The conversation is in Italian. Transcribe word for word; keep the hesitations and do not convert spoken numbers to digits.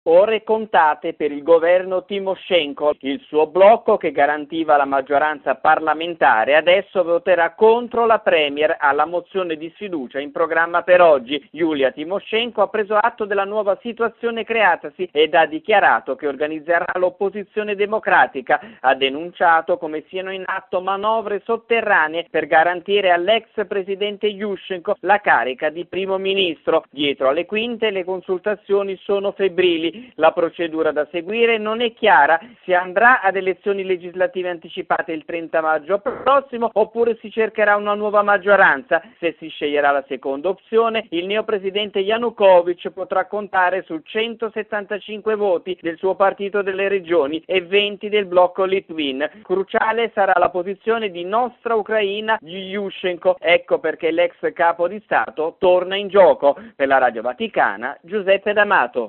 Ore contate per il governo Tymoshenko. Il suo blocco, che garantiva la maggioranza parlamentare, adesso voterà contro la premier alla mozione di sfiducia in programma per oggi. Yulia Tymoshenko ha preso atto della nuova situazione creatasi ed ha dichiarato che organizzerà l'opposizione democratica. Ha denunciato come siano in atto manovre sotterranee per garantire all'ex presidente Yushchenko la carica di primo ministro. Dietro alle quinte le consultazioni sono febbrili. La procedura da seguire non è chiara: si andrà ad elezioni legislative anticipate il trenta maggio prossimo oppure si cercherà una nuova maggioranza. Se si sceglierà la seconda opzione, il neopresidente Yanukovych potrà contare su centosettantacinque voti del suo partito delle regioni e venti del blocco Litvin. Cruciale sarà la posizione di Nostra Ucraina di Yushchenko. Ecco perché l'ex capo di Stato torna in gioco. Per la Radio Vaticana, Giuseppe D'Amato.